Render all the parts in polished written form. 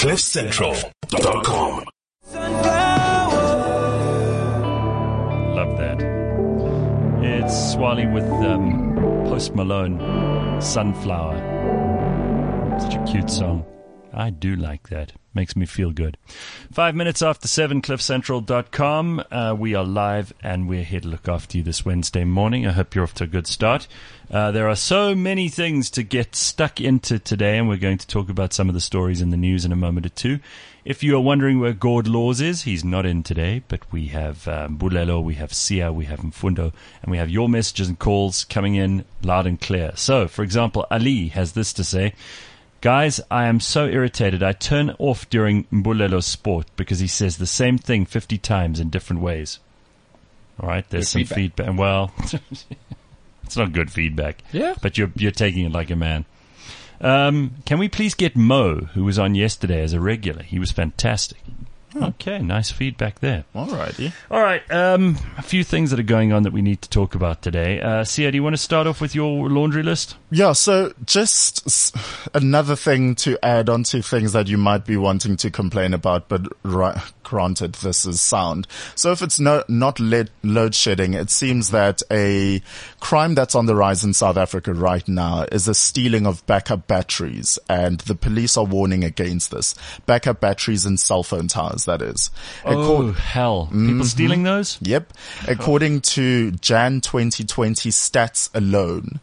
CliffCentral.com. Love that. It's Swally with Post Malone, Sunflower. Such a cute song. I do like that. Makes me feel good. 5 minutes after 7, CliffCentral.com. We are live and we're here to look after you this Wednesday morning. I hope you're off to a good start. There are so many things to get stuck into today, and we're going to talk about some of the stories in the news in a moment or two. If you are wondering where Gord Laws is, he's not in today, but we have Bulelo, we have Sia, we have Mfundo, and we have your messages and calls coming in loud and clear. So, for example, Ali has this to say: guys, I am so irritated. I turn off during Mbulelo's sport because he says the same thing 50 times in different ways. All right, there's some feedback. Well, it's not good feedback. Yeah. But you're taking it like a man. Can we please get Mo, who was on yesterday, as a regular? He was fantastic. Okay, nice feedback there. All righty. All right, a few things that are going on that we need to talk about today. Sia, do you want to start off with your laundry list? Yeah, so just another thing to add on to things that you might be wanting to complain about, but granted, this is sound. So if it's not load shedding, it seems that a crime that's on the rise in South Africa right now is the stealing of backup batteries, and the police are warning against this. Backup batteries in cell phone towers, that is. Oh, hell. People stealing those? Yep. According to Jan 2020 stats alone,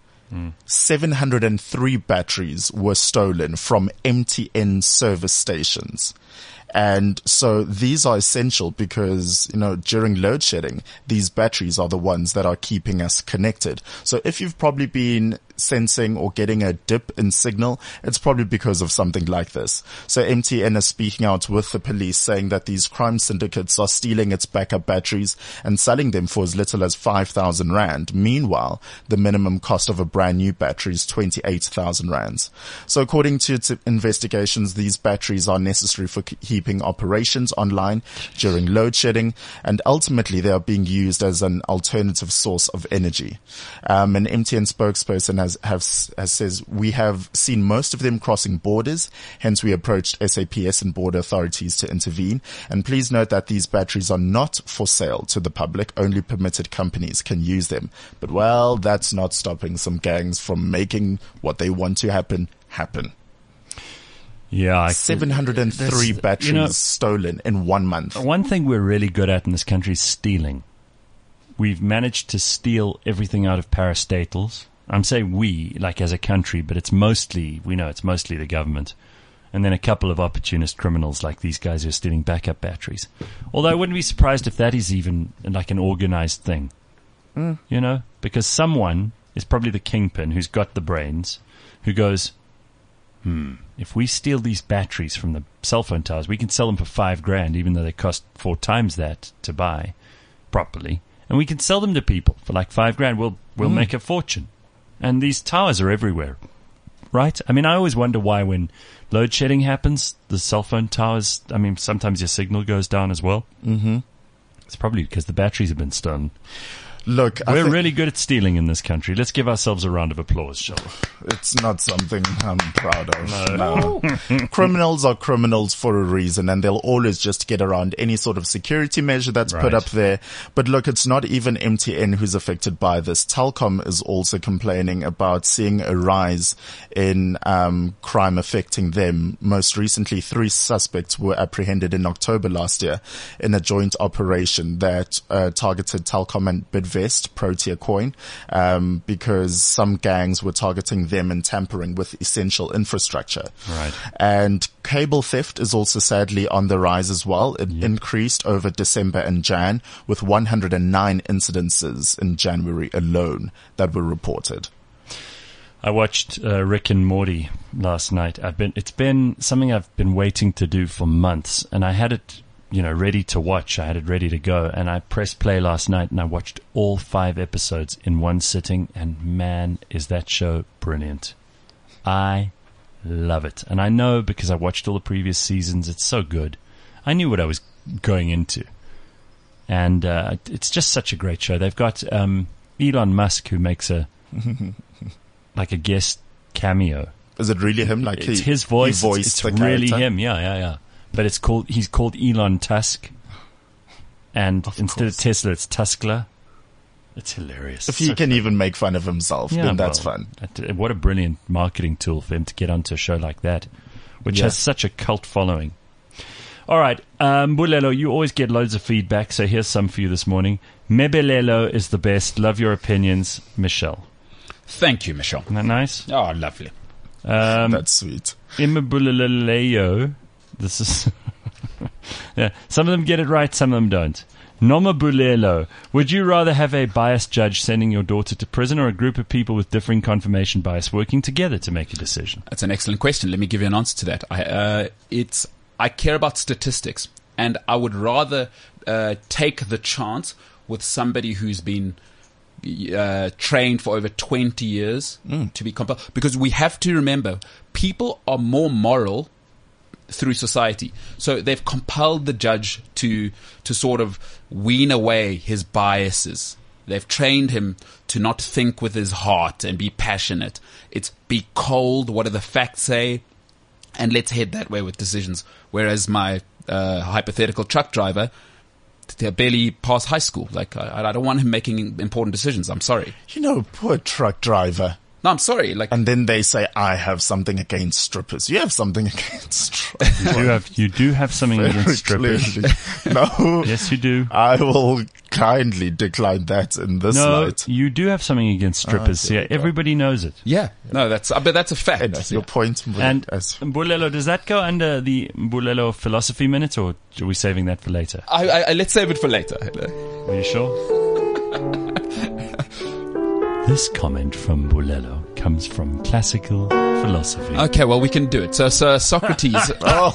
703 batteries were stolen from MTN service stations. And so these are essential because, during load shedding, these batteries are the ones that are keeping us connected. So if you've probably been sensing or getting a dip in signal, it's probably because of something like this. So MTN is speaking out with the police, saying that these crime syndicates are stealing its backup batteries and selling them for as little as 5,000 Rand. Meanwhile, the minimum cost of a brand new battery is 28,000 Rands. So according to its investigations, these batteries are necessary for keeping operations online during load shedding, and ultimately they are being used as an alternative source of energy. An MTN spokesperson has says, we have seen most of them crossing borders, hence we approached SAPS and border authorities to intervene. And please note that these batteries are not for sale to the public, only permitted companies can use them. But well, that's not stopping some gangs from making what they want to happen. Yeah, 703 batteries stolen in 1 month. One thing we're really good at in this country is stealing. We've managed to steal everything out of parastatals. I'm saying we, like as a country, but it's mostly the government. And then a couple of opportunist criminals like these guys who are stealing backup batteries. Although I wouldn't be surprised if that is even like an organized thing. Because someone is probably the kingpin who's got the brains, who goes, if we steal these batteries from the cell phone towers, we can sell them for 5 grand, even though they cost 4 times that to buy properly. And we can sell them to people for like 5 grand. We'll make a fortune. And these towers are everywhere, right? I mean, I always wonder why when load shedding happens, the cell phone towers, sometimes your signal goes down as well. Mm-hmm. It's probably because the batteries have been stolen. Look, we're really good at stealing in this country. Let's give ourselves a round of applause, shall we? It's not something I'm proud of. No. Criminals are criminals for a reason, and they'll always just get around any sort of security measure that's put up there. But look, it's not even MTN who's affected by this. Telkom is also complaining about seeing a rise in crime affecting them. Most recently, 3 suspects were apprehended in October last year in a joint operation that targeted Telkom and Protea Coin, because some gangs were targeting them and tampering with essential infrastructure. Right. And cable theft is also sadly on the rise as well. It increased over December and Jan, with 109 incidences in January alone that were reported. I watched Rick and Morty last night. It's been something I've been waiting to do for months, and I had it ready to watch. I had it ready to go, and I pressed play last night and I watched all 5 episodes in one sitting, and man, is that show brilliant. I love it. And I know because I watched all the previous seasons, it's so good. I knew what I was going into. And it's just such a great show. They've got Elon Musk, who makes a guest cameo Is it really him? Like It's his voice. He voiced It's the really character? him. Yeah. But he's called Elon Tusk. And instead of Tesla, it's Tuskler. It's hilarious. If he can even make fun of himself, then that's fun. What a brilliant marketing tool for him to get onto a show like that, which has such a cult following. All right, Mbulelo, you always get loads of feedback, so here's some for you this morning. Mebelelo is the best. Love your opinions, Michelle. Thank you, Michelle. Isn't that nice? Oh, lovely. That's sweet. Imabuleleo. This is... yeah, some of them get it right, some of them don't. Nomabulelo. Would you rather have a biased judge sending your daughter to prison or a group of people with differing confirmation bias working together to make a decision? That's an excellent question. Let me give you an answer to that. I care about statistics, and I would rather take the chance with somebody who's been trained for over 20 years to be compelled. Because we have to remember, people are more moral through society. So they've compelled the judge to sort of wean away his biases. They've trained him to not think with his heart and be passionate. It's be cold, what do the facts say, and let's head that way with decisions. Whereas my hypothetical truck driver, they barely passed high school. Like, I don't want him making important decisions. I'm sorry. You know, poor truck driver. No, I'm sorry. Like, And then they say, I have something against strippers. You have something against strippers. You do have something against strippers. No. Yes, you do. I will kindly decline that in this No, light. you do have something against strippers. there Yeah, we go. everybody knows it. yeah, no, but that's a fact. Anyway, your point. And as Mbulelo, does that go under the Mbulelo philosophy minute, or are we saving that for later? I let's save it for later. Are you sure? This comment from Mbulelo comes from classical philosophy. Okay, well, we can do it. So Socrates. No,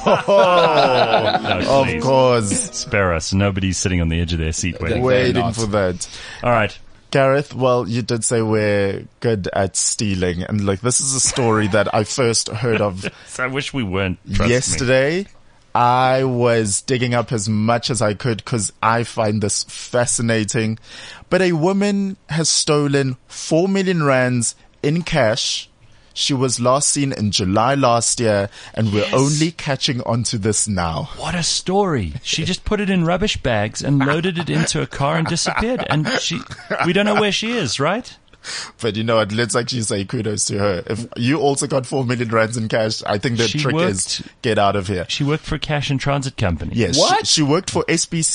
of please. course, Spare us. Nobody's sitting on the edge of their seat waiting. waiting not. for that. All right. Gareth, well, you did say we're good at stealing. And like, this is a story that I first heard of So I wish we weren't. Trust me. yesterday. I was digging up as much as I could because I find this fascinating. But a woman has stolen 4 million rands in cash. She was last seen in July last year, and we're only catching on to this now. What a story. She just put it in rubbish bags and loaded it into a car and disappeared. And we don't know where she is, right? But you know what? Let's actually say kudos to her. If you also got 4 million rands in cash, I think the She trick worked- is get out of here. She worked for a cash and transit company. Yes, What? She worked for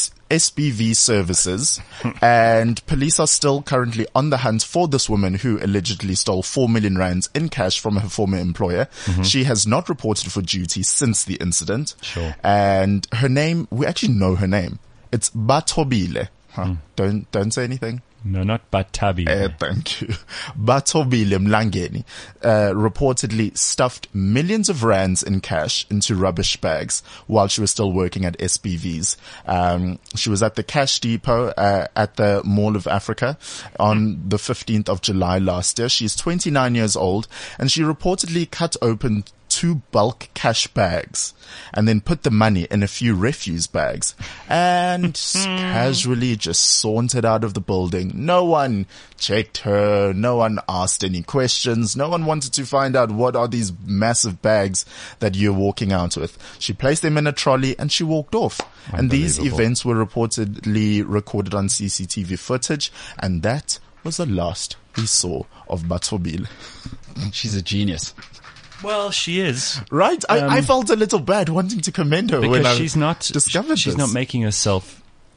SBV Services, and police are still currently on the hunt for this woman who allegedly stole 4 million rands in cash from her former employer. She has not reported for duty since the incident. Sure. And her name, we actually know her name. It's Batobile. Don't say anything. No, not Batabi. Thank you. Batobile Mlangeni reportedly stuffed millions of rands in cash into rubbish bags while she was still working at SBV's. She was at the cash depot at the Mall of Africa on the 15th of July last year. She's 29 years old, and she reportedly cut open 2 bulk cash bags and then put the money in a few refuse bags and casually just sauntered out of the building. No one checked her. No one asked any questions. No one wanted to find out what are these massive bags that you're walking out with. She placed them in a trolley and she walked off. And these events were reportedly recorded on CCTV footage, and that was the last we saw of Batobile. She's a genius. Well, she is. Right? I felt a little bad wanting to commend her when Because I she's not discovered she's this. not making herself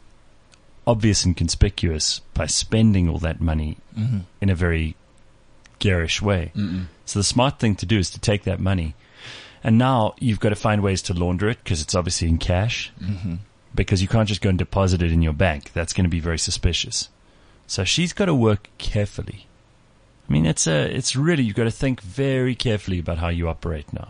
obvious and conspicuous by spending all that money in a very garish way. So the smart thing to do is to take that money, and now you've got to find ways to launder it because it's obviously in cash, because you can't just go and deposit it in your bank. That's going to be very suspicious. So she's got to work carefully. I mean, it's really, you've got to think very carefully about how you operate now.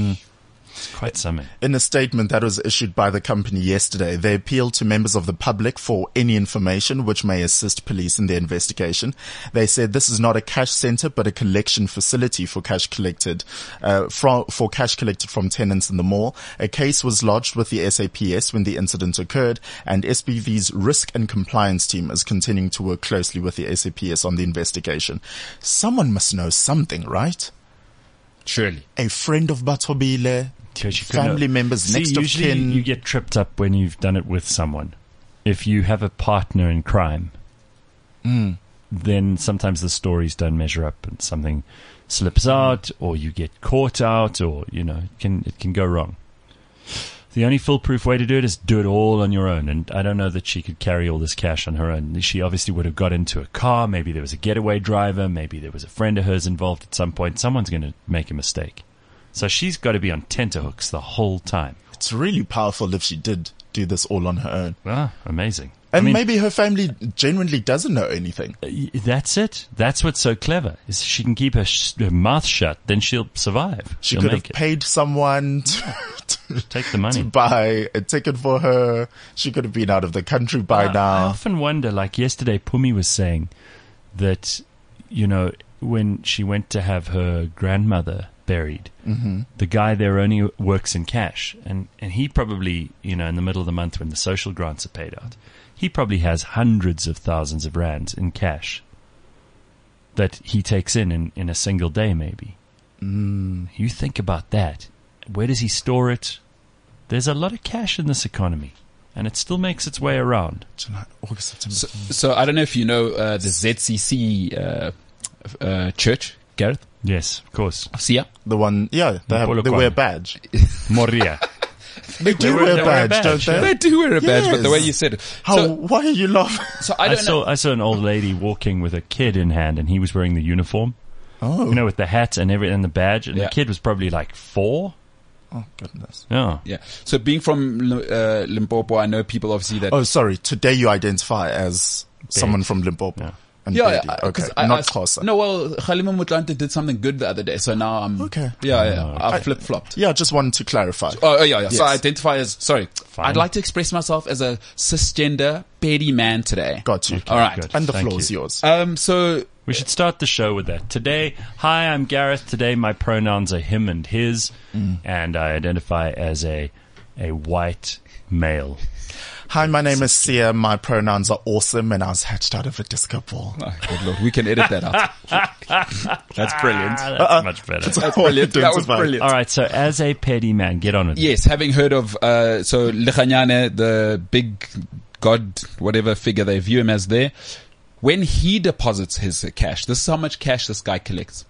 It's quite something. In a statement that was issued by the company yesterday, they appealed to members of the public for any information which may assist police in their investigation. They said this is not a cash center, but a collection facility for cash collected, from tenants in the mall. A case was lodged with the SAPS when the incident occurred, and SBV's risk and compliance team is continuing to work closely with the SAPS on the investigation. Someone must know something, right? Surely. a friend of Batobile, family members, next of usually kin. you get tripped up when you've done it with someone. If you have a partner in crime, then sometimes the stories don't measure up and something slips out, or you get caught out, or, it can go wrong. The only foolproof way to do it is do it all on your own. And I don't know that she could carry all this cash on her own. She obviously would have got into a car. Maybe there was a getaway driver. Maybe there was a friend of hers involved at some point. Someone's going to make a mistake. So she's got to be on tenterhooks the whole time. It's really powerful if she did do this all on her own. Ah, amazing. And maybe her family genuinely doesn't know anything. That's it. That's what's so clever. Is she can keep her mouth shut, then she'll survive. She She'll could make have paid someone to take the money. buy a ticket for her. She could have been out of the country by I now. often wonder, like yesterday, Pumi was saying that, when she went to have her grandmother buried, the guy there only works in cash. And he probably, in the middle of the month when the social grants are paid out, he probably has hundreds of thousands of rands in cash that he takes in a single day, maybe. You think about that. Where does he store it? There's a lot of cash in this economy, and it still makes its way around. July, August, September. So I don't know if you know the ZCC church, Gareth. Yes, of course. Sia. The one, they wear a badge. Moria. They do wear a badge, don't they? They do wear a badge, but the Yes. way you said it. Why are you laughing? So I don't know. I saw an old lady walking with a kid in hand, and he was wearing the uniform. Oh. With the hat and everything, and the badge, and Yeah. the kid was probably like 4. Oh, goodness. Yeah. Yeah. So being from Limpopo, I know people obviously that. Oh, sorry. Today you identify as someone from Limpopo. Yeah. And Yeah, Bedi. Okay. 'cause Not Xhosa. No, well, Khalima Mutlante did something good the other day, so now I'm Okay. Yeah, I flip flopped. Yeah, just wanted to clarify. Oh, yeah. So I Yes. identify as sorry. Fine. I'd like to express myself as a cisgender petty man today. Got you. All right. Good. And the Thank floor is you. yours. So We should start the show with that. Today, hi, I'm Gareth. Today, my pronouns are him and his, and I identify as a white male. Hi, my name is Sia. My pronouns are awesome, and I was hatched out of a disco ball. oh, good Lord, we can edit that out. That's brilliant. That's much better. That's brilliant. That was brilliant. All right, so as a petty man, get on it. Yes, having heard of so Lechanyane, the big god, whatever figure they view him as there, when he deposits his cash, this is how much cash this guy collects.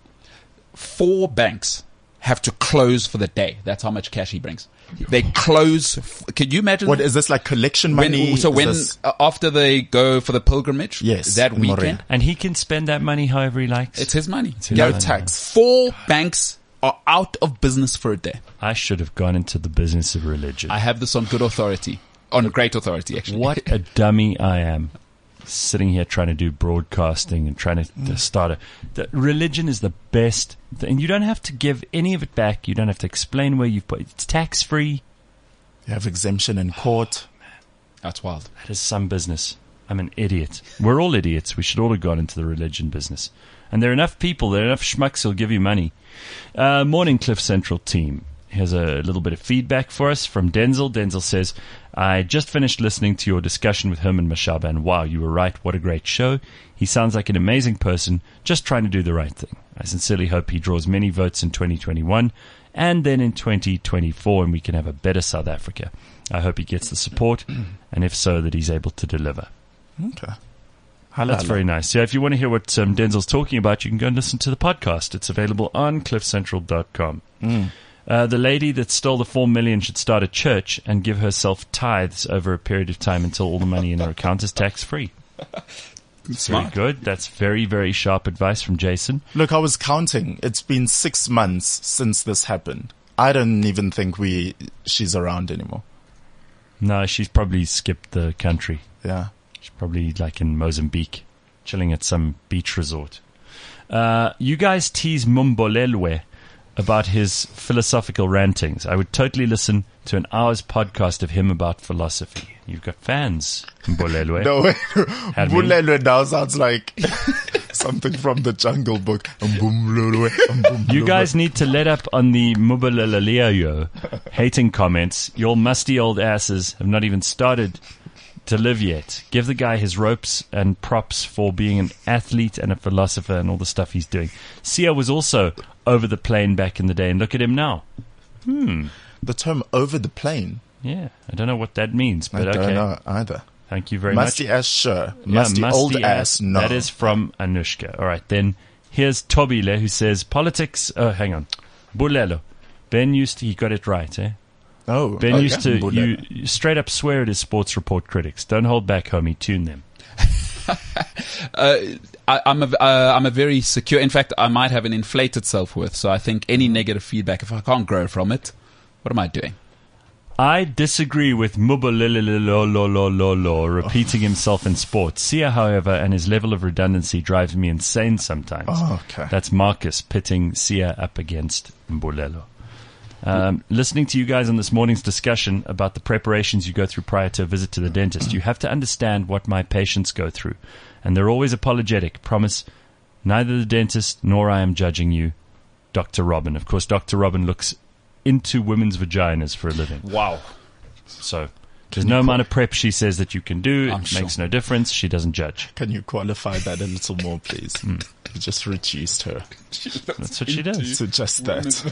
4 banks have to close for the day. That's how much cash he brings. They close. Can you imagine? What is this, like collection money? After they go for the pilgrimage, Yes, that in weekend, Moria. And he can spend that money however he likes. it's his money. his No money. tax. 4 banks are out of business for a day. I should have gone into the business of religion. I have this on good authority, on great authority, actually. What a dummy I am. Sitting here trying to do broadcasting and trying to start the religion is the best, and you don't have to give any of it back. You don't have to explain where you've put it. It's tax free. You have exemption in court. That's wild. That is some business. I'm an idiot. We're all idiots. We should all have gone into the religion business. And there are enough people, there are enough schmucks who'll give you money. Morning Cliff Central team. Here's a little bit of feedback for us from Denzel. Denzel says, I just finished listening to your discussion with Herman Mashaba, and wow, you were right. What a great show. He sounds like an amazing person, just trying to do the right thing. I sincerely hope he draws many votes in 2021 and then in 2024, and we can have a better South Africa. I hope he gets the support, and if so, that he's able to deliver. Okay. That's very nice. Yeah, if you want to hear what Denzel's talking about, you can go and listen to the podcast. It's available on cliffcentral.com. The lady that stole the 4 million should start a church and give herself tithes over a period of time until all the money in her account is tax-free. Smart. Very good. That's very, very sharp advice from Jason. Look, I was counting. It's been 6 months since this happened. I don't even think she's around anymore. No, she's probably skipped the country. Yeah. She's probably like in Mozambique, chilling at some beach resort. You guys tease Mumbolelwe about his philosophical rantings. I would totally listen to an hour's podcast of him about philosophy. You've got fans, Mbolelwe. No, wait. Had me. Bulelwe now sounds like something from the Jungle Book. You guys need to let up on the Mubuleleleo hating comments. Your musty old asses have not even started to live yet. Give the guy his ropes and props for being an athlete and a philosopher and all the stuff he's doing. Sia was also over the plane back in the day, and look at him now. The term over the plane. Yeah, I don't know what that means, but I okay. don't know either. Thank you very much. Musty ass, sure. Yeah, Musty old ass, no. That is from Anushka. All right, then here's Tobile, who says, politics... Oh, hang on. Bulelo. Ben used to... He got it right, eh? Oh, Ben okay. used to... Bulelo. You straight up swear at his sports report critics. Don't hold back, homie. Tune them. I'm a very secure. In fact, I might have an inflated self-worth. So I think any negative feedback, if I can't grow from it, what am I doing? I disagree with Mubololololololo repeating himself in sports. Sia, however, and his level of redundancy drives me insane sometimes. Oh, okay. That's Marcus pitting Sia up against Mbulelo. Listening to you guys on this morning's discussion about the preparations you go through prior to a visit to the dentist, you have to understand what my patients go through. And they're always apologetic. Promise, neither the dentist nor I am judging you, Dr. Robin. Of course, Dr. Robin looks into women's vaginas for a living. Wow. So there's no amount of prep she says that you can do. I'm It makes no difference. She doesn't judge. Can you qualify that a little more, please? You just reduced her That's what she does. to just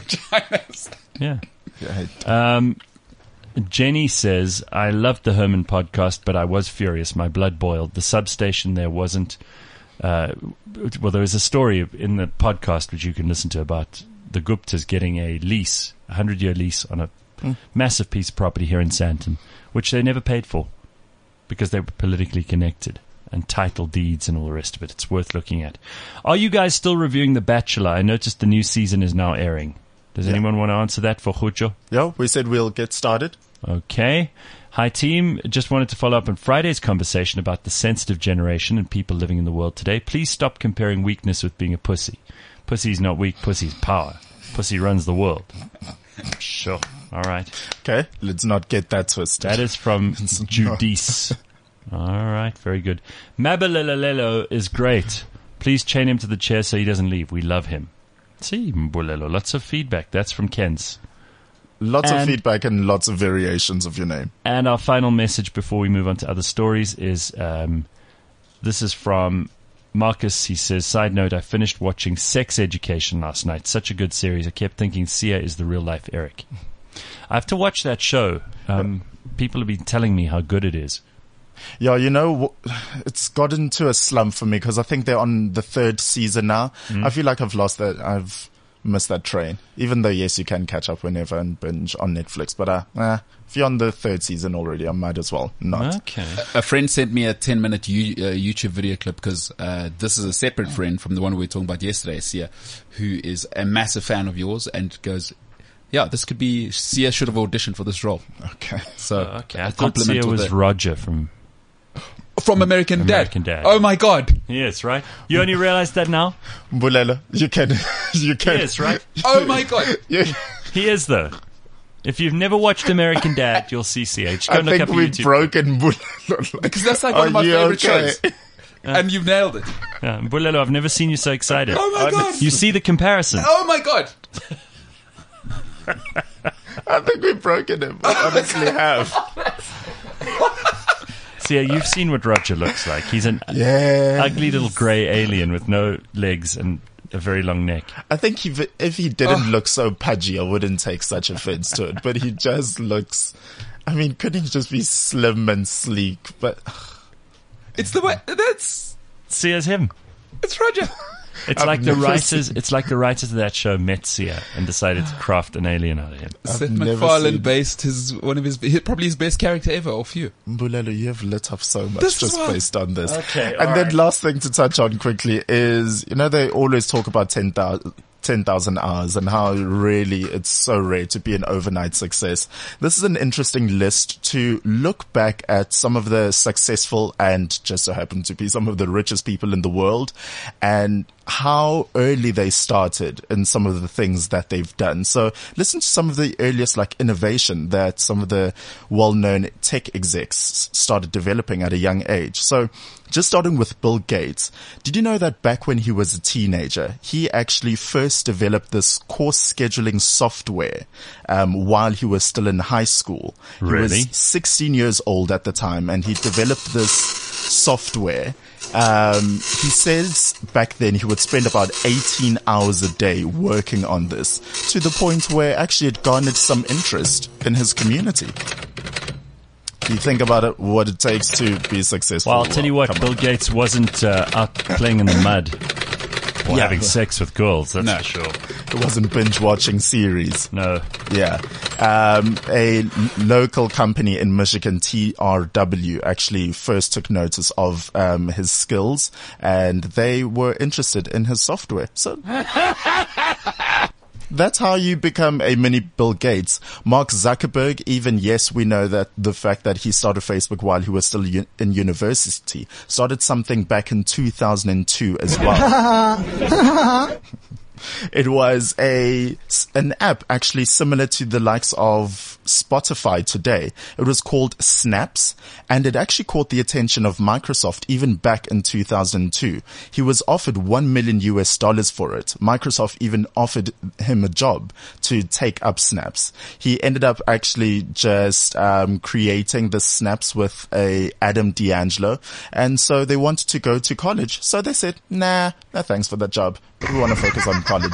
that. Yeah. Yeah. Jenny says, I loved the Herman podcast, but I was furious. My blood boiled. The substation there wasn't... well, there was a story in the podcast which you can listen to about the Guptas getting a lease, a 100-year lease on a massive piece of property here in Sandton, which they never paid for because they were politically connected, and title deeds and all the rest of it. It's worth looking at. Are you guys still reviewing The Bachelor? I noticed the new season is now airing. Does anyone want to answer that for Hucho? Yeah, we said we'll get started. Okay. Hi, team. Just wanted to follow up on Friday's conversation about the sensitive generation and people living in the world today. Please stop comparing weakness with being a pussy. Pussy's not weak. Pussy's power. Pussy runs the world. Sure. All right. Okay, let's not get that twisted. That is from Judice. All right. Very good. Mabalelelo is great. Please chain him to the chair so he doesn't leave. We love him. See, Mbulelo. Lots of feedback. That's from Ken's. Lots of feedback and lots of variations of your name. And our final message before we move on to other stories is this is from Marcus. He says, side note, I finished watching Sex Education last night. Such a good series. I kept thinking Sia is the real life Eric. I have to watch that show. People have been telling me how good it is. Yeah, you know, it's gotten to a slump for me because I think they're on the 3rd season now. I feel like I've missed that train. Even though, yes, you can catch up whenever and binge on Netflix. But if you're on the 3rd season already, I might as well not. Okay. A friend sent me a 10-minute YouTube video clip because this is a separate friend from the one we were talking about yesterday, Sia, who is a massive fan of yours and goes, yeah, this could be, Sia should have auditioned for this role. Okay. So, Okay. I thought Sia was Roger from American Dad. Dad. Oh my God. Yes, right? You only realize that now? Mbulelo, you can. Yes, right? Oh my God. Yeah. He is, though. If you've never watched American Dad, you'll see Sia. Just go I and look think up we've YouTube. broken Mbulelo. Because that's like one of my favorite shows. And you've nailed it. Yeah, Mbulelo, I've never seen you so excited. Oh my God. You see the comparison. Oh my God. I think we've broken him. I honestly have. Sia, you've seen what Roger looks like. He's an Yeah. ugly little grey alien with no legs and a very long neck. I think if he didn't look so pudgy, I wouldn't take such offense to it. But he just looks... I mean, couldn't he just be slim and sleek? But It's the way, that's, Sia's him. it's Roger. It's I've like the never writers. It's like the writers of that show met Sia and decided to craft an alien out of him. Seth never MacFarlane seen- based probably his best character ever off you. Mbulelo, you have lit up so much This is just why- based on this. Okay, and all then right. last thing to touch on quickly is, you know, they always talk about 10,000 hours and how really it's so rare to be an overnight success. This is an interesting list to look back at some of the successful and just so happen to be some of the richest people in the world and how early they started in some of the things that they've done. So listen to some of the earliest innovation that some of the well-known tech execs started developing at a young age. So just starting with Bill Gates, did you know that back when he was a teenager, he actually first developed this course scheduling software while he was still in high school? Really? He was 16 years old at the time, and he developed this software. He says back then he would spend about 18 hours a day working on this, to the point where actually it garnered some interest in his community. You think about it, what it takes to be successful. Well, I'll tell you what, Bill Gates wasn't out playing in the mud or having sex with girls, that's for sure. It wasn't binge watching series. No. Yeah. A local company in Michigan, TRW, actually first took notice of his skills, and they were interested in his software. So that's how you become a mini Bill Gates. Mark Zuckerberg, even, yes, we know that the fact that he started Facebook while he was still in university, started something back in 2002 as well. It was an app actually similar to the likes of Spotify today. It was called Snaps, and it actually caught the attention of Microsoft even back in 2002. He was offered $1 million for it. Microsoft even offered him a job to take up Snaps. He ended up actually just creating the Snaps with Adam D'Angelo, and so they wanted to go to college. So they said, nah, no thanks for that job. We want to focus on college.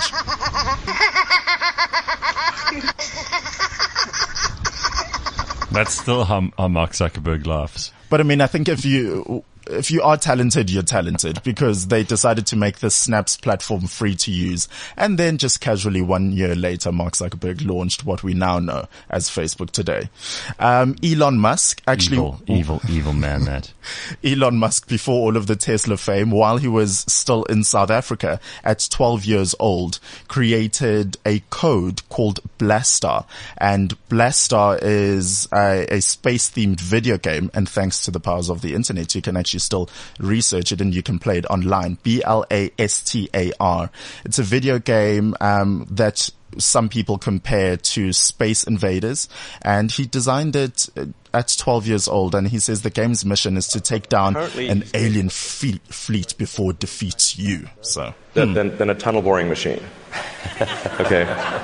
That's still how Mark Zuckerberg laughs. But I mean, I think if you are talented, you're talented, because they decided to make the Snaps platform free to use. And then just casually 1 year later, Mark Zuckerberg launched what we now know as Facebook today. Elon Musk actually... Evil man, that. Elon Musk, before all of the Tesla fame, while he was still in South Africa at 12 years old, created a code called Blastar. And Blastar is a space-themed video game. And thanks to the powers of the internet, you can actually still research it and you can play it online. Blastar. It's a video game that some people compare to Space Invaders, and he designed it at 12 years old, and he says the game's mission is to take down an alien fleet before it defeats you. So than a tunnel boring machine. Okay.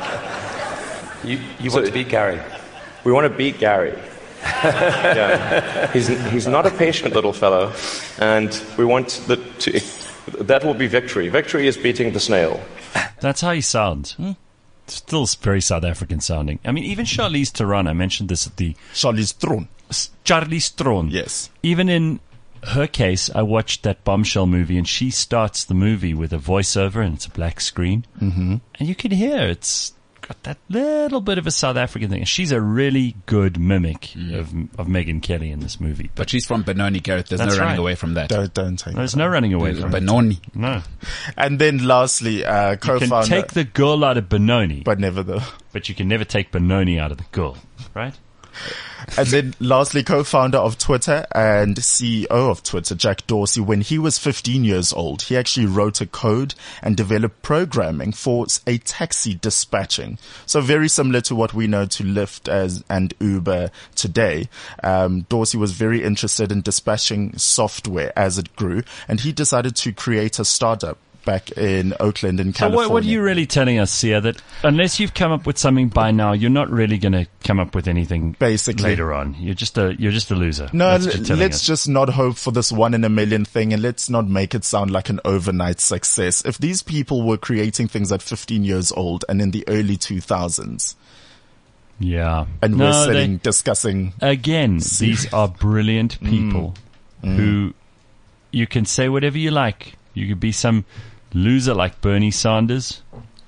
You want to beat Gary? We want to beat Gary. Yeah. He's not a patient little fellow, and we want that will be victory. Victory is beating the snail. That's how he sounds. Still very South African sounding. I mean, even Charlize Theron, I mentioned this at the... Charlize Theron. Yes. Even in her case, I watched that Bombshell movie, and she starts the movie with a voiceover, and it's a black screen. Mm-hmm. And you can hear it's got that little bit of a South African thing. She's a really good mimic of Megyn Kelly in this movie. But she's from Benoni, Gareth. There's no running away from that. Don't take There's no running away from Benoni. No. And then lastly, co-founder... You can take the girl out of Benoni. But never the... But you can never take Benoni out of the girl, right? And then lastly, co-founder of Twitter and CEO of Twitter, Jack Dorsey, when he was 15 years old, he actually wrote a code and developed programming for a taxi dispatching. So very similar to what we know to Lyft and Uber today. Dorsey was very interested in dispatching software as it grew, and he decided to create a startup back in Oakland in California. So what are you really telling us, Sia, that unless you've come up with something by now, you're not really going to come up with anything basically later on? You're just a loser. No, let's just not hope for this 1 in a million thing, and let's not make it sound like an overnight success. If these people were creating things at 15 years old and in the early 2000s, yeah, and we're sitting discussing again, these are brilliant people who you can say whatever you like. You could be some loser like Bernie Sanders,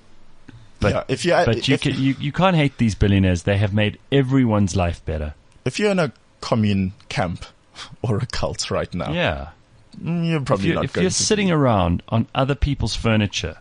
but you can't hate these billionaires. They have made everyone's life better. If you're in a commune camp or a cult right now, yeah, you're probably not. If you're sitting around on other people's furniture,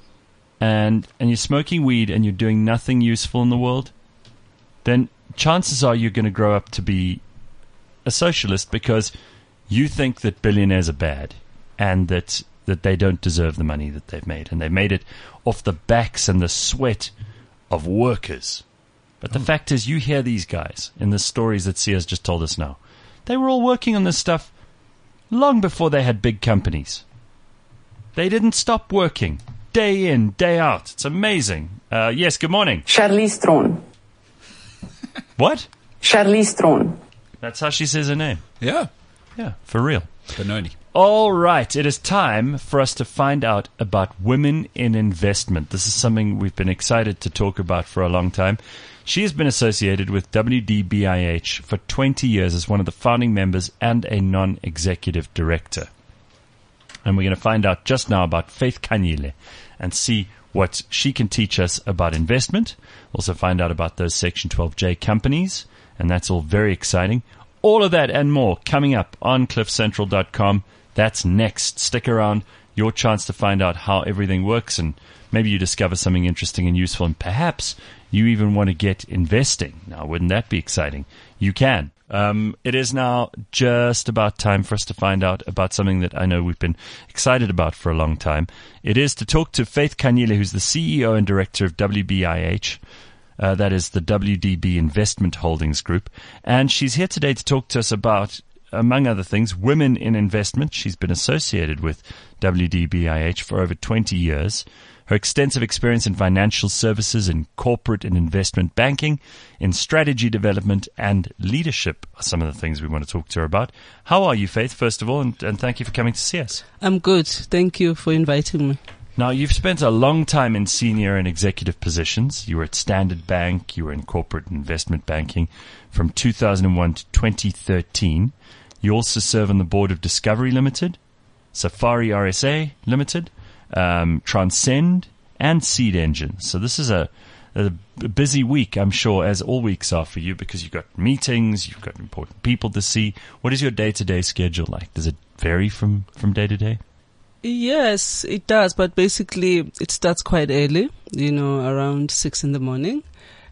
and you're smoking weed and you're doing nothing useful in the world, then chances are you're going to grow up to be a socialist because you think that billionaires are bad and that that they don't deserve the money that they've made. And they've made it off the backs and the sweat of workers. But the fact is, you hear these guys in the stories that Sia's just told us now. They were all working on this stuff long before they had big companies. They didn't stop working day in, day out. It's amazing. Yes, good morning. Charlize Theron. What? Charlize Theron. That's how she says her name. Yeah. Yeah, for real. Benoni. All right, it is time for us to find out about women in investment. This is something we've been excited to talk about for a long time. She has been associated with WDBIH for 20 years as one of the founding members and a non-executive director. And we're going to find out just now about Faith Khanyile and see what she can teach us about investment. Also find out about those Section 12J companies, and that's all very exciting. All of that and more coming up on cliffcentral.com. That's next. Stick around. Your chance to find out how everything works, and maybe you discover something interesting and useful, and perhaps you even want to get investing. Now, wouldn't that be exciting? You can. It is now just about time for us to find out about something that I know we've been excited about for a long time. It is to talk to Faith Khanyile, who's the CEO and director of WBIH. That is the WDB Investment Holdings Group. And she's here today to talk to us about, among other things, women in investment. She's been associated with WDBIH for over 20 years. Her extensive experience in financial services, in corporate and investment banking, in strategy development and leadership are some of the things we want to talk to her about. How are you, Faith, first of all, and thank you for coming to see us. I'm good. Thank you for inviting me. Now, you've spent a long time in senior and executive positions. You were at Standard Bank. You were in corporate investment banking from 2001 to 2013. You also serve on the board of Discovery Limited, Safari RSA Limited, Transcend, and Seed Engine. So this is a busy week, I'm sure, as all weeks are for you, because you've got meetings, you've got important people to see. What is your day-to-day schedule like? Does it vary from day to day? Yes, it does, but basically it starts quite early, around 6 in the morning,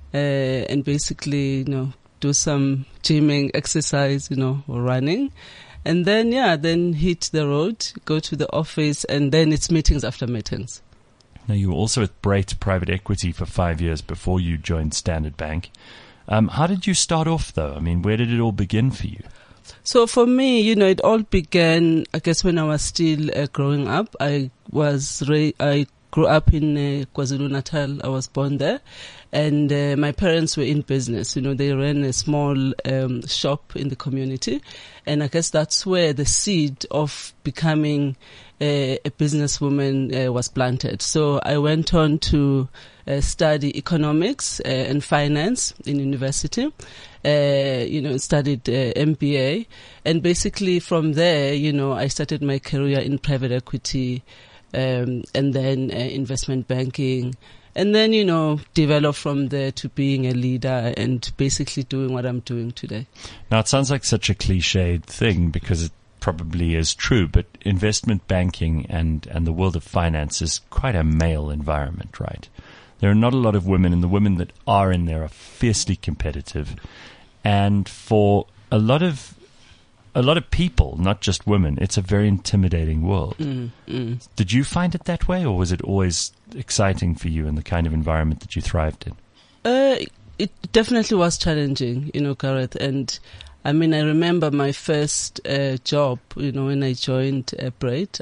and basically, do some gymming, exercise, or running. And then, then hit the road, go to the office, and then it's meetings after meetings. Now, you were also at Brait Private Equity for 5 years before you joined Standard Bank. How did you start off, though? I mean, where did it all begin for you? So for me, it all began, I guess, when I was still growing up. I grew up in KwaZulu-Natal. I was born there. And my parents were in business. They ran a small shop in the community. And I guess that's where the seed of becoming a businesswoman was planted. So I went on to study economics and finance in university. Studied MBA. And basically from there, I started my career in private equity and then investment banking. And then, develop from there to being a leader and basically doing what I'm doing today. Now, it sounds like such a cliched thing because it probably is true, but investment banking and the world of finance is quite a male environment, right? There are not a lot of women, and the women that are in there are fiercely competitive. And for a lot of people, not just women, it's a very intimidating world. Did you find it that way, or was it always exciting for you in the kind of environment that you thrived in? It definitely was challenging, Gareth. And I mean, I remember my first job, when I joined Brait.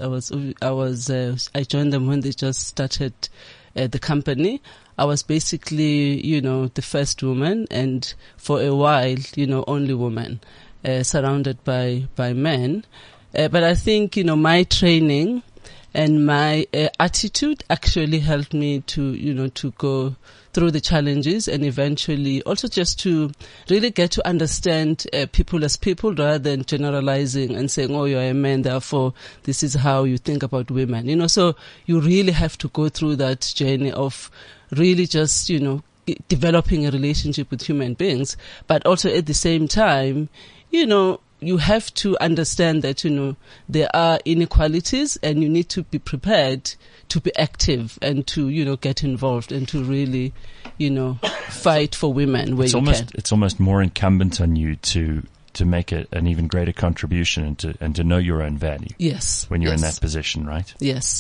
I joined them when they just started the company. I was basically, the first woman, and for a while, only woman. Surrounded by men. But I think, my training and my attitude actually helped me to go through the challenges and eventually also just to really get to understand people as people rather than generalizing and saying, oh, you're a man, therefore this is how you think about women. So you really have to go through that journey of really just, developing a relationship with human beings, but also at the same time, you have to understand that, there are inequalities and you need to be prepared to be active and to, get involved and to really, fight for women where you can. It's almost more incumbent on you to to make an even greater contribution and to know your own value. Yes. When you're in Yes. that position, right? Yes.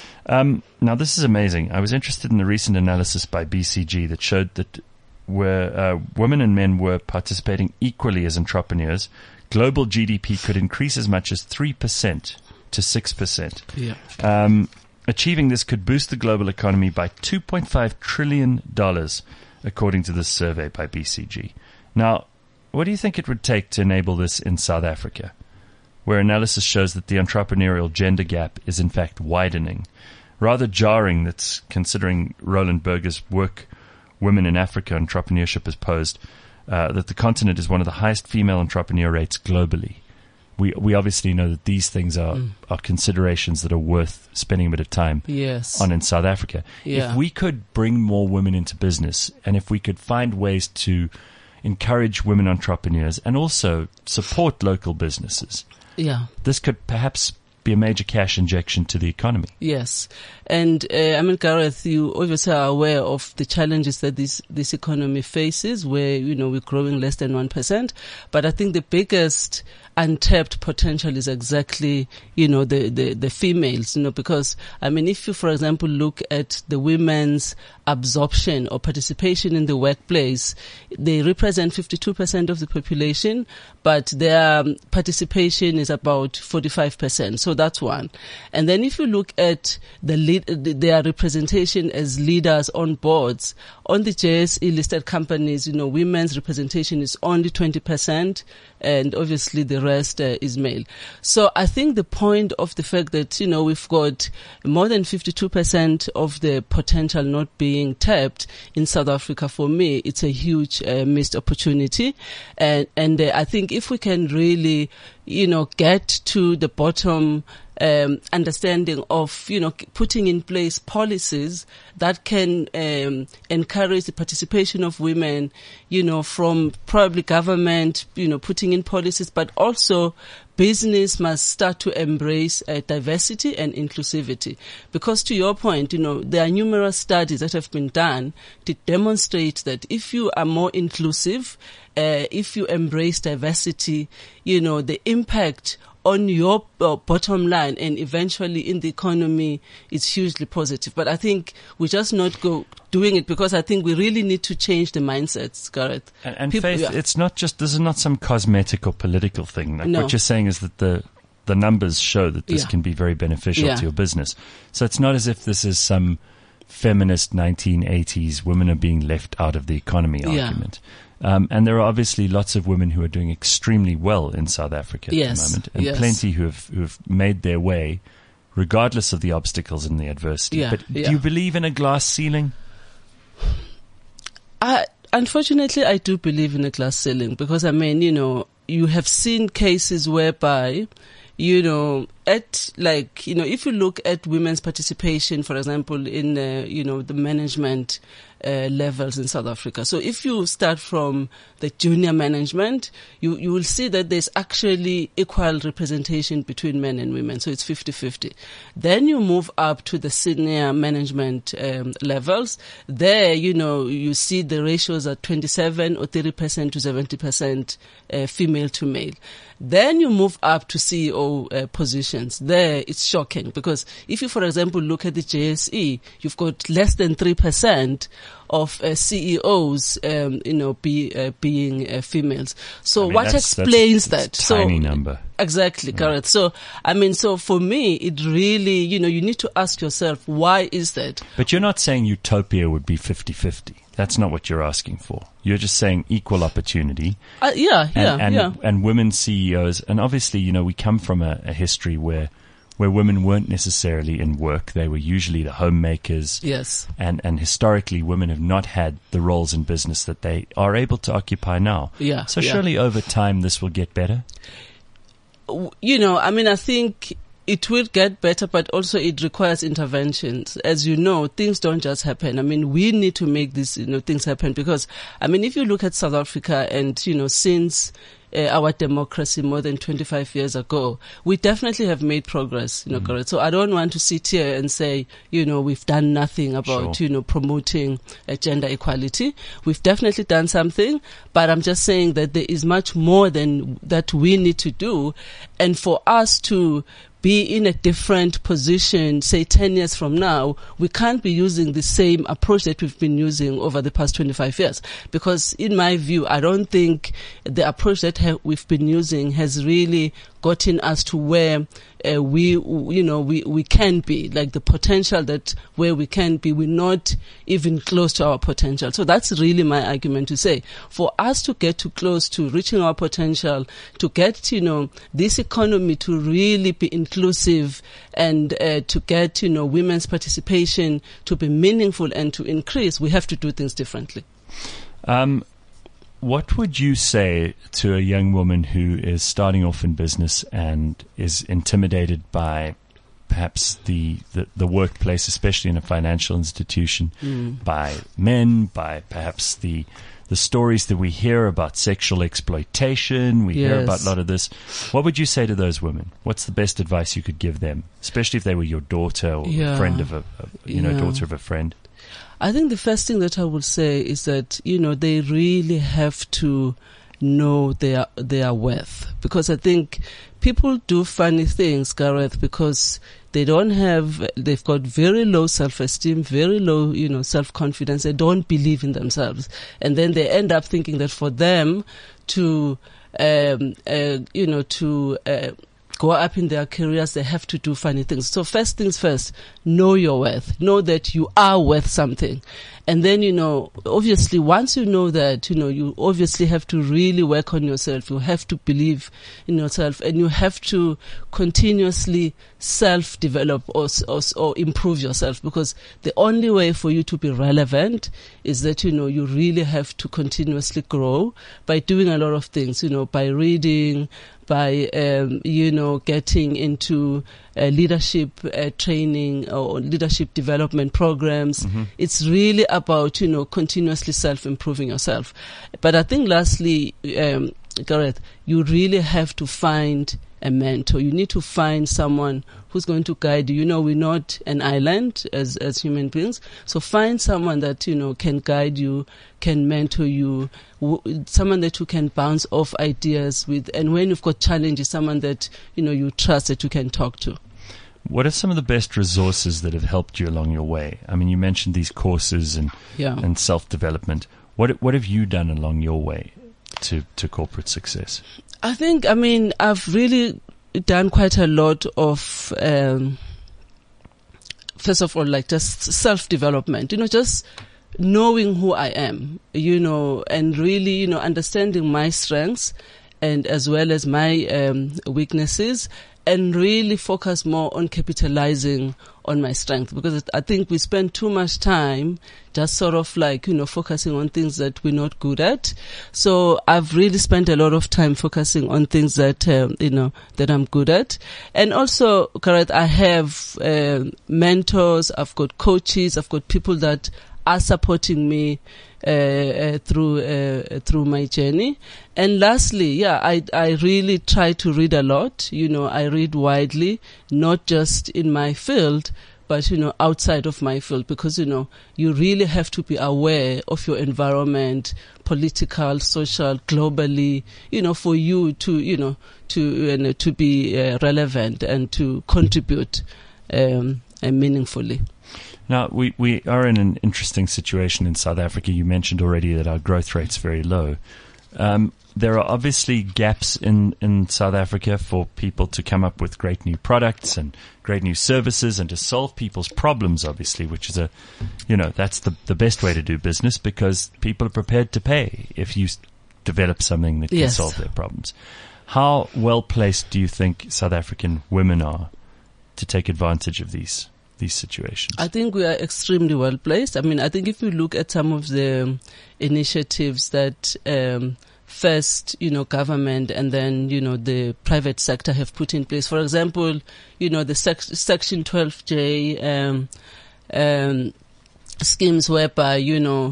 Now, this is amazing. I was interested in the recent analysis by BCG that showed that where women and men were participating equally as entrepreneurs, global GDP could increase as much as 3% to 6%. Yeah. Achieving this could boost the global economy by $2.5 trillion, according to this survey by BCG. Now, what do you think it would take to enable this in South Africa, where analysis shows that the entrepreneurial gender gap is in fact widening? Rather jarring, that's considering Roland Berger's work, Women in Africa Entrepreneurship, has posed that the continent is one of the highest female entrepreneur rates globally. We obviously know that these things are considerations that are worth spending a bit of time Yes. on in South Africa. Yeah. If we could bring more women into business, and if we could find ways to encourage women entrepreneurs and also support local businesses, Yeah. this could perhaps be a major cash injection to the economy. Yes. And, Gareth, you obviously are aware of the challenges that this economy faces, where, we're growing less than 1%. But I think the biggest untapped potential is exactly, the females, because, if you, for example, look at the women's absorption or participation in the workplace, they represent 52% of the population, but their participation is about 45%. So that's one. And then if you look at their representation as leaders on boards, on the JSE listed companies, women's representation is only 20%, and obviously the rest is male. So I think the point of the fact that, we've got more than 52% of the potential not being tapped in South Africa, for me, it's a huge missed opportunity. And I think if we can really, get to the bottom understanding of, putting in place policies that can encourage the participation of women, from probably government, putting in policies, but also business must start to embrace diversity and inclusivity. Because to your point, there are numerous studies that have been done to demonstrate that if you are more inclusive, if you embrace diversity, the impact on your bottom line and eventually in the economy is hugely positive. But I think we just not doing it because I think we really need to change the mindsets, Gareth. And Faith, it's not just, this is not some cosmetic or political thing. Like, No. what you're saying is that the numbers show that this can be very beneficial to your business. So it's not as if this is some feminist 1980s women are being left out of the economy argument. And there are obviously lots of women who are doing extremely well in South Africa at the moment, and plenty who have made their way regardless of the obstacles and the adversity. But do you believe in a glass ceiling? Unfortunately, I do believe in a glass ceiling because, you have seen cases whereby, if you look at women's participation, for example, in, the management levels in South Africa. So if you start from the junior management, you will see that there's actually equal representation between men and women. So it's 50-50. Then you move up to the senior management levels. There, you see the ratios are 27 or 30% to 70% female to male. Then you move up to CEO positions. There, it's shocking because if you, for example, look at the JSE, you've got less than 3% of CEOs, being females. So what explains that? That's a tiny number. Exactly, correct. So, so for me, it really, you need to ask yourself, why is that? But you're not saying utopia would be 50-50. That's not what you're asking for. You're just saying equal opportunity. And women CEOs. And obviously, we come from a history where women weren't necessarily in work. They were usually the homemakers. Yes. And historically, women have not had the roles in business that they are able to occupy now. Yeah. So surely over time, this will get better? I think it will get better, but also it requires interventions. As you know, things don't just happen. We need to make these, things happen because, if you look at South Africa and, since our democracy more than 25 years ago, we definitely have made progress, correct? So I don't want to sit here and say, we've done nothing about, promoting gender equality. We've definitely done something, but I'm just saying that there is much more than that we need to do. And for us to be in a different position, say 10 years from now, we can't be using the same approach that we've been using over the past 25 years. Because in my view, I don't think the approach that we've been using has really gotten us to where we can be, like the potential that where we can be, we're not even close to our potential. So that's really my argument to say, for us to get too close to reaching our potential, to get, this economy to really be inclusive and to get, women's participation to be meaningful and to increase, we have to do things differently. What would you say to a young woman who is starting off in business and is intimidated by perhaps the workplace, especially in a financial institution, by men, by perhaps the stories that we hear about sexual exploitation, we hear about a lot of this. What would you say to those women? What's the best advice you could give them, especially if they were your daughter or a friend of daughter of a friend? I think the first thing that I would say is that, they really have to know their worth. Because I think people do funny things, Gareth, because they've got very low self-esteem, very low, self-confidence. They don't believe in themselves. And then they end up thinking that for them to, go up in their careers, they have to do funny things. So first things first, know your worth. Know that you are worth something. And then, obviously once you know that, you obviously have to really work on yourself. You have to believe in yourself and you have to continuously self-develop or improve yourself, because the only way for you to be relevant is that, you really have to continuously grow by doing a lot of things, by reading, by, getting into leadership training or leadership development programs. It's really about, continuously self-improving yourself. But I think lastly, Gareth, you really have to find a mentor. You need to find someone who's going to guide you. We're not an island as human beings. So find someone that, can guide you, can mentor you, someone that you can bounce off ideas with. And when you've got challenges, someone that, you trust that you can talk to. What are some of the best resources that have helped you along your way? I mean, you mentioned these courses and self-development. What have you done along your way to corporate success? I've really done quite a lot of, first of all, like just self-development, just knowing who I am, and really, understanding my strengths and as well as my weaknesses, and really focus more on capitalizing on my strength, because I think we spend too much time just sort of like, focusing on things that we're not good at. So I've really spent a lot of time focusing on things that, that I'm good at. And also, Gareth, I have mentors, I've got coaches, I've got people that are supporting me through my journey. And lastly, I really try to read a lot. I read widely, not just in my field, but, outside of my field, because, you really have to be aware of your environment, political, social, globally, for you to, to be relevant and to contribute meaningfully. Now, we are in an interesting situation in South Africa. You mentioned already that our growth rate's very low. There are obviously gaps in South Africa for people to come up with great new products and great new services and to solve people's problems, obviously, which is that's the best way to do business, because people are prepared to pay if you develop something that can solve their problems. How well placed do you think South African women are to take advantage of these situations? I think we are extremely well placed. I think if you look at some of the initiatives that first, government and then, the private sector have put in place. For example, the Section 12J schemes whereby,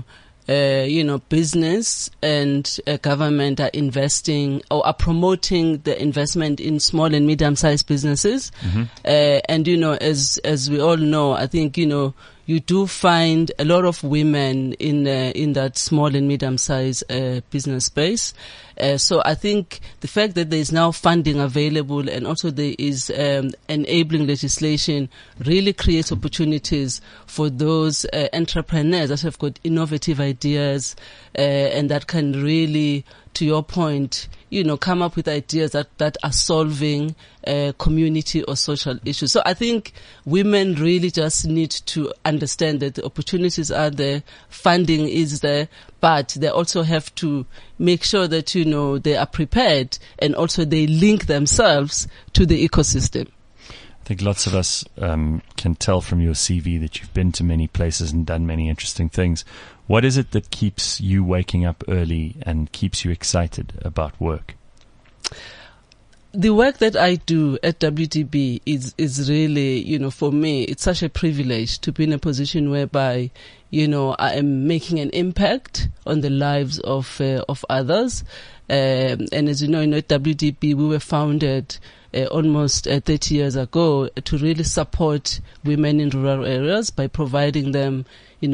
business and government are investing or are promoting the investment in small and medium-sized businesses. And, as we all know, I think, you do find a lot of women in that small and medium-sized business space. So I think the fact that there is now funding available and also there is enabling legislation really creates opportunities for those entrepreneurs that have got innovative ideas and that can really, to your point, come up with ideas that are solving community or social issues. So I think women really just need to understand that the opportunities are there, funding is there, but they also have to make sure that, they are prepared and also they link themselves to the ecosystem. I think lots of us can tell from your CV that you've been to many places and done many interesting things. What is it that keeps you waking up early and keeps you excited about work? The work that I do at WDB is really, for me, it's such a privilege to be in a position whereby, I am making an impact on the lives of others. And as you know, at WDB, we were founded almost 30 years ago to really support women in rural areas by providing them,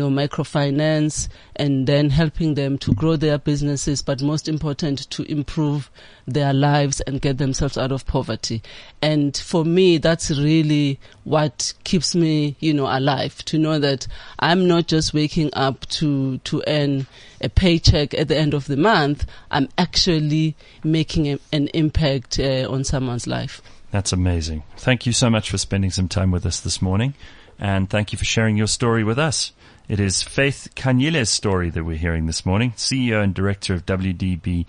microfinance and then helping them to grow their businesses, but most important, to improve their lives and get themselves out of poverty. And for me, that's really what keeps me, alive, to know that I'm not just waking up to earn a paycheck at the end of the month. I'm actually making an impact on someone's life. That's amazing. Thank you so much for spending some time with us this morning, and thank you for sharing your story with us. It is Faith Kanyile's story that we're hearing this morning, CEO and Director of WDB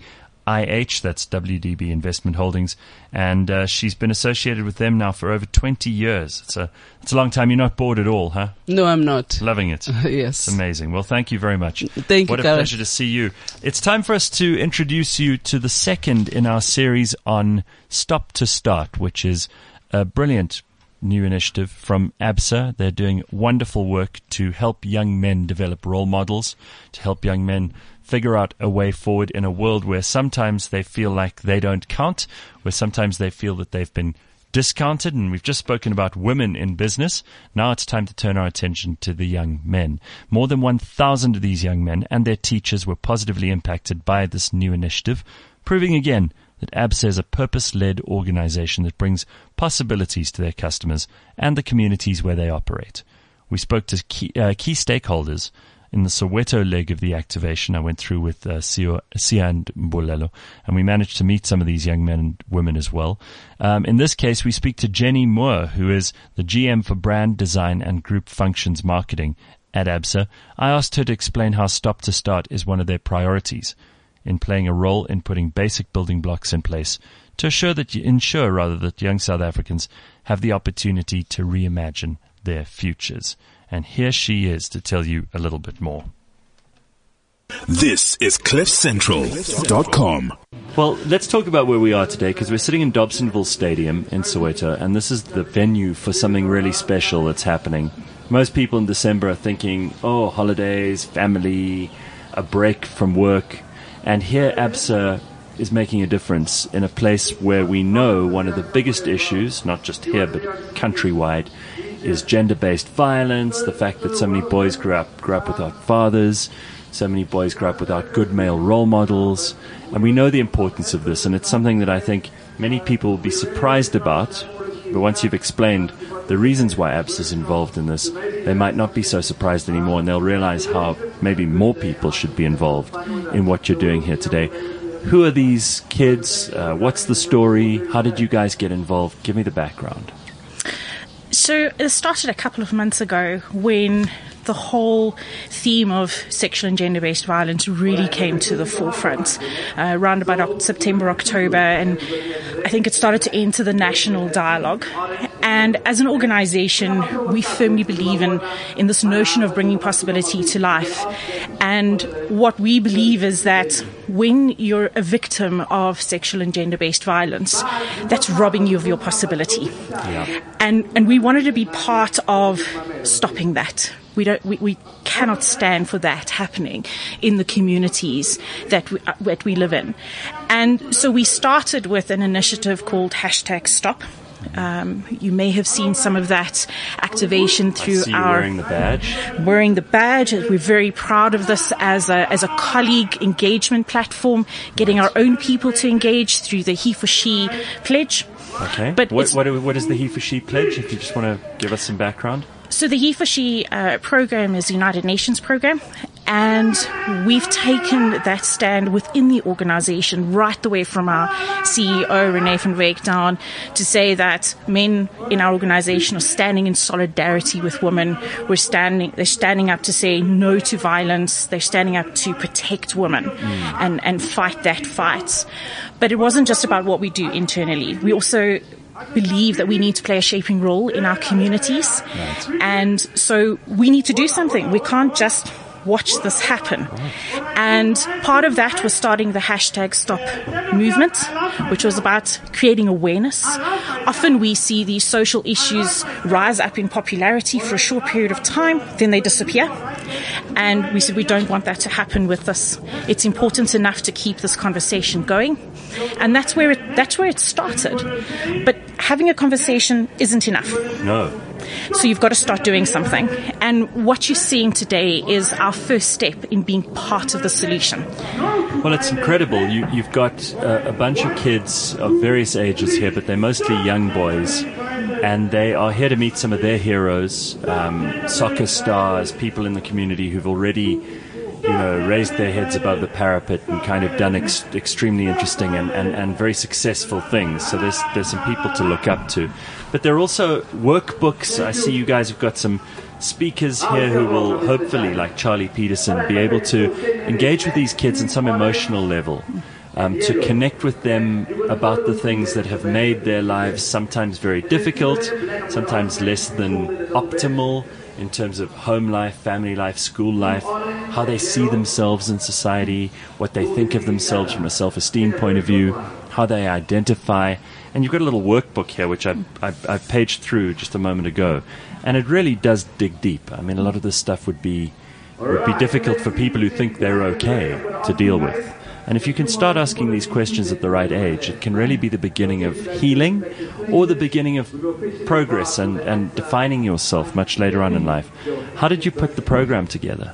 IH, that's WDB Investment Holdings, and she's been associated with them now for over 20 years. It's a long time. You're not bored at all, huh? No, I'm not. Loving it. Yes. It's amazing. Well, thank you very much. Thank you, What a pleasure to see you. It's time for us to introduce you to the second in our series on Stop to Start, which is a brilliant new initiative from ABSA. They're doing wonderful work to help young men develop role models, to help young men figure out a way forward in a world where sometimes they feel like they don't count, where sometimes they feel that they've been discounted. And we've just spoken about women in business. Now it's time to turn our attention to the young men. More than 1,000 of these young men and their teachers were positively impacted by this new initiative, proving again that ABSA is a purpose-led organization that brings possibilities to their customers and the communities where they operate. We spoke to key stakeholders in the Soweto leg of the activation. I went through with Sia and Mbulelo, and we managed to meet some of these young men and women as well. In this case, we speak to Jenny Moore, who is the GM for Brand Design and Group Functions Marketing at ABSA. I asked her to explain how Stop to Start is one of their priorities in playing a role in putting basic building blocks in place to ensure that young South Africans have the opportunity to reimagine their futures. And here she is to tell you a little bit more. This is CliffCentral.com. Well, let's talk about where we are today, because we're sitting in Dobsonville Stadium in Soweto, and this is the venue for something really special that's happening. Most people in December are thinking, holidays, family, a break from work. And here ABSA is making a difference in a place where we know one of the biggest issues, not just here but countrywide, is gender-based violence, the fact that so many boys grew up without fathers, so many boys grew up without good male role models. And we know the importance of this, and it's something that I think many people will be surprised about. But once you've explained the reasons why ABSA is involved in this, they might not be so surprised anymore, and they'll realize how maybe more people should be involved in what you're doing here today. Who are these kids? What's the story? How did you guys get involved? Give me the background. So it started a couple of months ago when the whole theme of sexual and gender-based violence really came to the forefront around about September, October, and I think it started to enter the national dialogue. And as an organization, we firmly believe in this notion of bringing possibility to life. And what we believe is that when you're a victim of sexual and gender-based violence, that's robbing you of your possibility. Yeah. And we wanted to be part of stopping that. We cannot stand for that happening in the communities that we live in. And so we started with an initiative called #Stop. You may have seen some of that activation through wearing the badge. Wearing the badge. We're very proud of this as a colleague engagement platform, getting our own people to engage through the He for She pledge. Okay. But what is the He for She pledge? If you just want to give us some background. So the He for She program is a United Nations program. And we've taken that stand within the organization right the way from our CEO, Renee van Wyk, down to say that men in our organization are standing in solidarity with women. They're standing up to say no to violence. They're standing up to protect women and fight that fight. But it wasn't just about what we do internally. We also believe that we need to play a shaping role in our communities. Right. And so we need to do something. We can't just watch this happen. And part of that was starting the #Stop movement, which was about creating awareness. Often we see these social issues rise up in popularity for a short period of time, then they disappear. And we said we don't want that to happen with this. It's important enough to keep this conversation going. And that's where it started. But having a conversation isn't enough. No. So you've got to start doing something. And what you're seeing today is our first step in being part of the solution. Well, it's incredible. You've got a bunch of kids of various ages here, but they're mostly young boys. And they are here to meet some of their heroes, soccer stars, people in the community who've already, raised their heads above the parapet and kind of done extremely interesting and very successful things. So there's some people to look up to. But there are also workbooks. I see you guys have got some speakers here who will hopefully, like Charlie Peterson, be able to engage with these kids on some emotional level, to connect with them about the things that have made their lives sometimes very difficult, sometimes less than optimal in terms of home life, family life, school life, how they see themselves in society, what they think of themselves from a self-esteem point of view, how they identify. And you've got a little workbook here, which I've paged through just a moment ago. And it really does dig deep. I mean, a lot of this stuff would be difficult for people who think they're okay to deal with. And if you can start asking these questions at the right age, it can really be the beginning of healing or the beginning of progress and defining yourself much later on in life. How did you put the program together?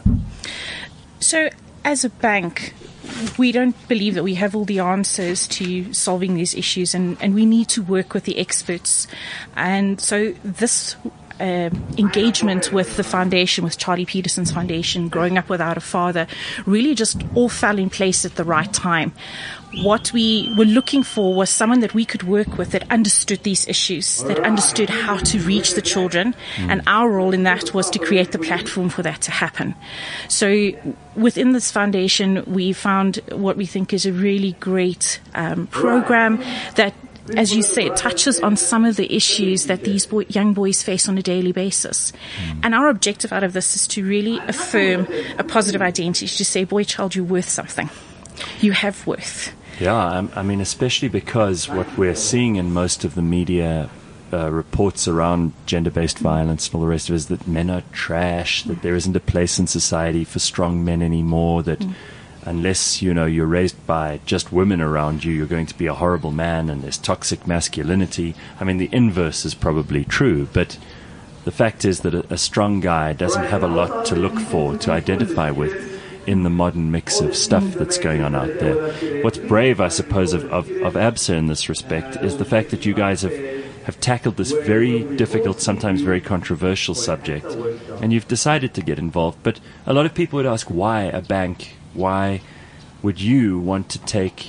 So, as a bank, we don't believe that we have all the answers to solving these issues, and we need to work with the experts. And so this engagement with the foundation, with Charlie Peterson's foundation, Growing Up Without a Father, really just all fell in place at the right time. What we were looking for was someone that we could work with that understood these issues, that understood how to reach the children, and our role in that was to create the platform for that to happen. So within this foundation, we found what we think is a really great program that, as you said, touches on some of the issues that these young boys face on a daily basis. And our objective out of this is to really affirm a positive identity, to say, boy, child, you're worth something. You have worth. Yeah, I mean, especially because what we're seeing in most of the media reports around gender-based violence and all the rest of it is that men are trash, that there isn't a place in society for strong men anymore, that unless, you're raised by just women around you, you're going to be a horrible man, and there's toxic masculinity. I mean, the inverse is probably true, but the fact is that a strong guy doesn't have a lot to look for, to identify with in the modern mix of stuff that's going on out there. What's brave, I suppose, of ABSA in this respect is the fact that you guys have tackled this very difficult, sometimes very controversial subject, and you've decided to get involved. But a lot of people would ask, why a bank? Why would you want to take,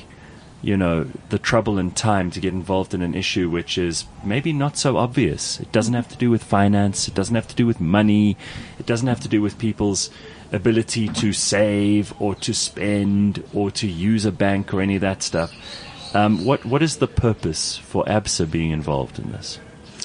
the trouble and time to get involved in an issue which is maybe not so obvious? It doesn't have to do with finance. It doesn't have to do with money. It doesn't have to do with people's ability to save or to spend or to use a bank or any of that stuff. What is the purpose for ABSA being involved in this?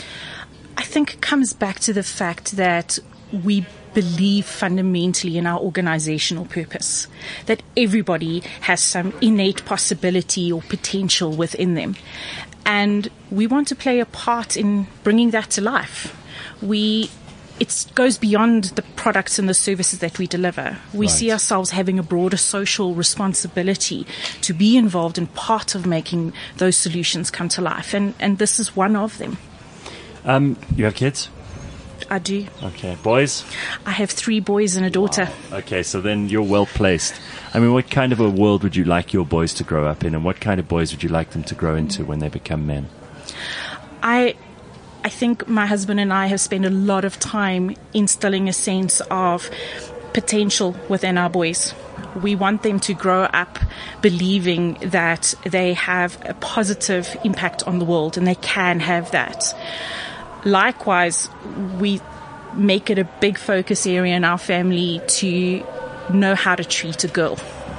I think it comes back to the fact that we believe fundamentally in our organizational purpose, that everybody has some innate possibility or potential within them. And we want to play a part in bringing that to life. We it goes beyond the products and the services that we deliver. We see ourselves having a broader social responsibility to be involved in part of making those solutions come to life. And this is one of them. You have kids? I do. Okay. Boys? I have 3 boys and a daughter. Okay, so then you're well placed. I mean, what kind of a world would you like your boys to grow up in, and what kind of boys would you like them to grow into when they become men? I think my husband and I have spent a lot of time instilling a sense of potential within our boys. We want them to grow up believing that they have a positive impact on the world, and they can have that. Likewise, we make it a big focus area in our family to know how to treat a girl.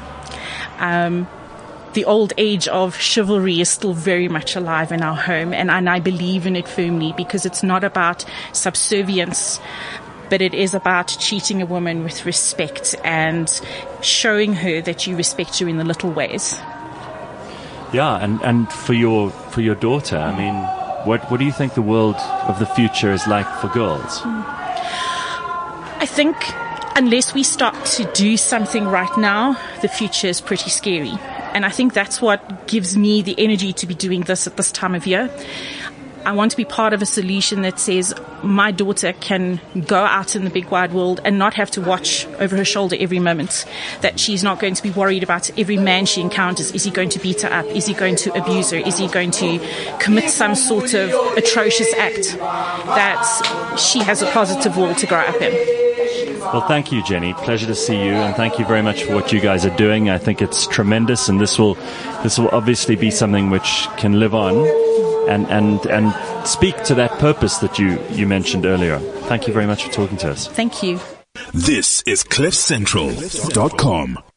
The old age of chivalry is still very much alive in our home, and I believe in it firmly, because it's not about subservience, but it is about treating a woman with respect and showing her that you respect her in the little ways. Yeah, and for your daughter, I mean, what do you think the world of the future is like for girls? I think unless we start to do something right now, the future is pretty scary. And I think that's what gives me the energy to be doing this at this time of year. I want to be part of a solution that says my daughter can go out in the big wide world and not have to watch over her shoulder every moment, that she's not going to be worried about every man she encounters. Is he going to beat her up? Is he going to abuse her? Is he going to commit some sort of atrocious act? That she has a positive world to grow up in. Well, thank you, Jenny. Pleasure to see you, and thank you very much for what you guys are doing. I think it's tremendous, and this will obviously be something which can live on and speak to that purpose that you mentioned earlier. Thank you very much for talking to us. Thank you. This is CliffCentral.com.